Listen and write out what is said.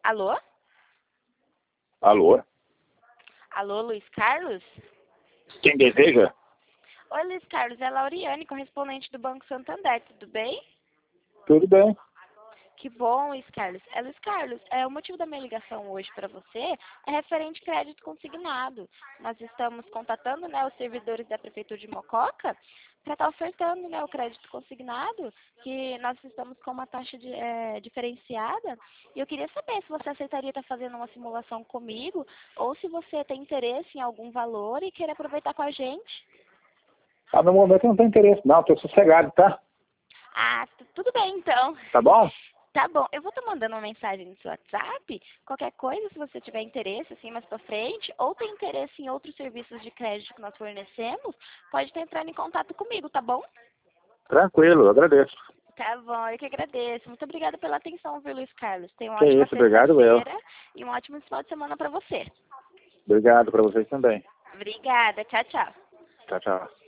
Alô? Alô? Alô, Luiz Carlos? Quem deseja? Oi, Luiz Carlos, é a Lauriane, correspondente do Banco Santander, tudo bem? Tudo bem. Que bom, Luiz Carlos. Luiz Carlos, o motivo da minha ligação hoje para você é referente crédito consignado. Nós estamos contatando, né, os servidores da Prefeitura de Mococa para estar ofertando, né, o crédito consignado, que nós estamos com uma taxa diferenciada. E eu queria saber se você aceitaria estar fazendo uma simulação comigo ou se você tem interesse em algum valor e querer aproveitar com a gente. No momento eu não tenho interesse, não. Estou sossegado, tá? Ah, tudo bem então. Tá bom? Tá bom, eu vou estar mandando uma mensagem no seu WhatsApp. Qualquer coisa, se você tiver interesse, assim, mais pra frente, ou tem interesse em outros serviços de crédito que nós fornecemos, pode estar entrando em contato comigo, tá bom? Tranquilo, eu agradeço. Tá bom, eu que agradeço. Muito obrigada pela atenção, viu, Luiz Carlos? Tenha uma Que ótima isso, obrigado eu. sexta-feira e um ótimo final de semana pra você. Obrigado para vocês também. Obrigada, tchau, tchau. Tchau, tchau.